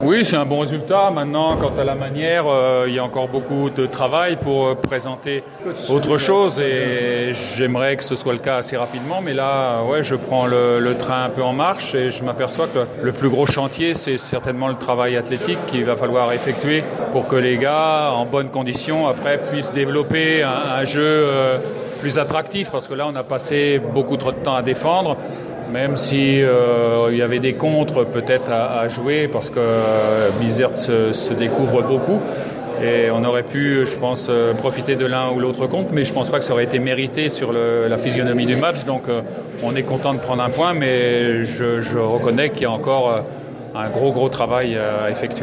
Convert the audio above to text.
Oui, c'est un bon résultat. Maintenant, quant à la manière, il y a encore beaucoup de travail pour présenter autre chose et j'aimerais que ce soit le cas assez rapidement. Mais là, je prends le train un peu en marche et je m'aperçois que le plus gros chantier, c'est certainement le travail athlétique qu'il va falloir effectuer pour que les gars, en bonnes conditions, après, puissent développer un jeu plus attractif. Parce que là, on a passé beaucoup trop de temps à défendre. Même si il y avait des contres peut-être à jouer parce que Bizerte se découvre beaucoup et on aurait pu, je pense, profiter de l'un ou l'autre contre, mais je pense pas que ça aurait été mérité sur la physionomie du match. Donc on est content de prendre un point, mais je reconnais qu'il y a encore un gros travail à effectuer.